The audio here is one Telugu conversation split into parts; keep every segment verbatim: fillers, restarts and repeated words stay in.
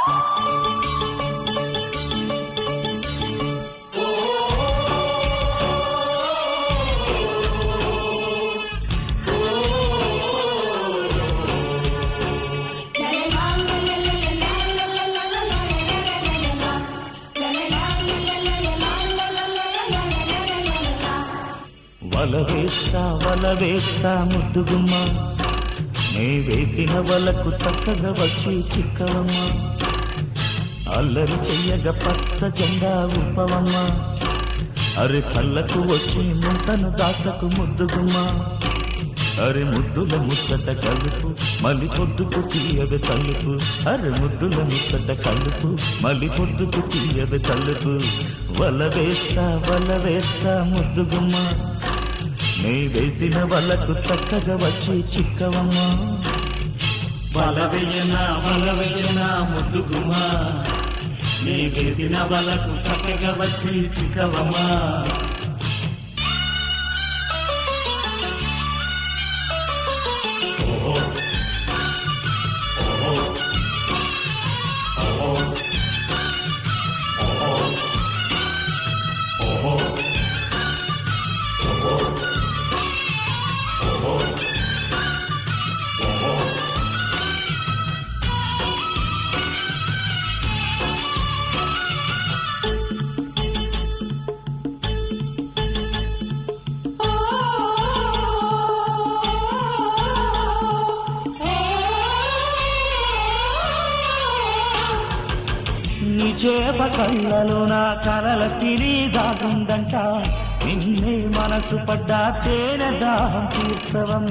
వల వేస్తా వల వేస్తా ముద్దుగుమ్మ, నే వేసిన వలకు చక్కగా వచ్చి చిక్కవమ్మ, అల్లరి చెయ్యగ పచ్చ జెండా ఊపవమ్మ, అరి కళ్ళకు వచ్చి ముంతను దాచకు ముద్దుగుమ్మ, అరి ముద్దుల ముచ్చట కలుపు మళ్ళీ పొద్దుకు తీయదు తలుపు, అరి ముద్దుల ముచ్చట కలుపు మళ్ళీ పొద్దుకు తీయదు తలుపు. వల వేస్తా వల వేస్తా ముద్దుగుమ్మ, నే వేసిన వలకు చక్కగా వచ్చి చిక్కవమ్మ. వల వెయ్యనా వల వెయ్యనా ముద్దుగుమ్మ, నీ వేసిన వలకు చక్కగా వచ్చి చిక్కవమ్మ. చేప కళ్ళలో నా కలల సిరి దాగుందంట, నిన్నే మనసు పడ్డా తేనె దాహం తీర్చవమ్మ.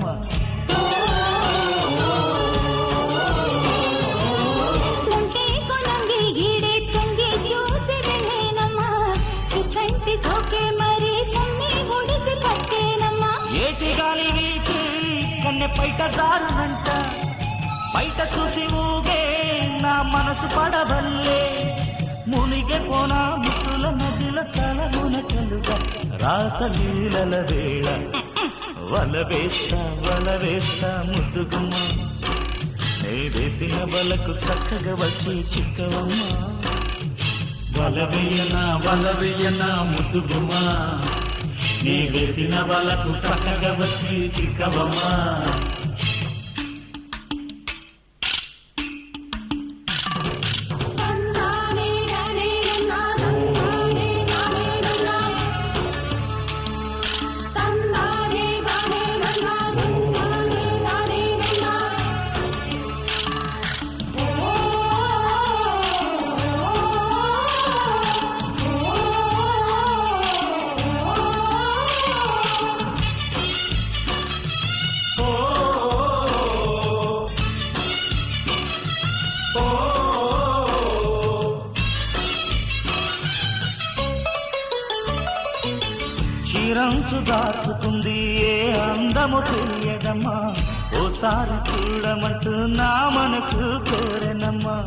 ఏటి గాలి వీచి కన్నె పైట దారునంట, బయట చూసి ఊగే నా మనసు పడవల్లే, మునిగే కోనా ముక్కుల నదిల తలమున కలుగా రాసలీలల వేళ. వల వేస్తా వల వేస్తా ముద్దుగుమ్మ, నే వేసిన వలకు చక్కగా వచ్చి చిక్కవమ్మ. వల వెయ్యనా వల వెయ్యనా ముద్దుగుమ్మ, నీ వేసిన వలకు చక్కగా వచ్చి చిక్కవమ్మ. చిరంచు దాచుకుంది ఏ అందము తెలియదమ్మా, ఓసారి చూడమంటూ నా మనసు కోరెనమ్మా.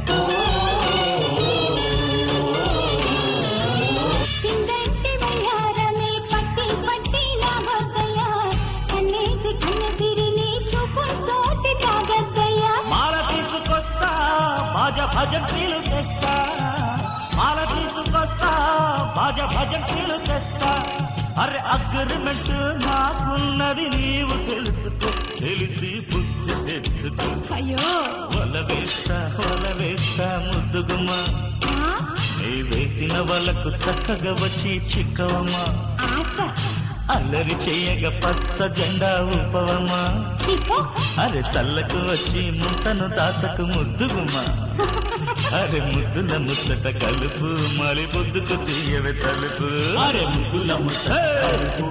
మాల తీసుకొస్తా బాజ భజంత్రీలు తెస్తా, మాల తీసుకొస్తా బాజ భజంత్రీలు తెస్తా. అరే అగ్రిమెంట్ నాకున్నది నీవు తెలుసుకో, తెలిసి బుద్ధి తెచ్చుకో. అయ్యో వల వేస్తా వల వేస్తా ముద్దుగుమ్మ, నీ వేసిన వలకు చక్కగా వచ్చి చిక్కవమ్మ, అల్లరి చెయ్యగ పచ్చ జెండా ఊపవమ్మ, అరే చల్లకు వచ్చి ముంతను దాచకు ముద్దుగుమ్మ, అరే ముద్దుల ముచ్చట కలుపు మళ్ళీ పొద్దుకు తీయవే తలుపు. అరే ముద్దుల ముచ్చట కలుపు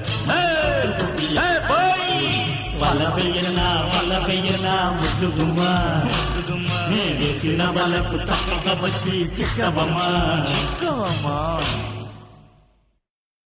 వల వెయ్యనా వల వెయ్యనా ముద్దుగుమ్మ, నీ వేసిన వలకు చక్కగా వచ్చి చిక్కవమ్మ. చిక్కవమ్మ.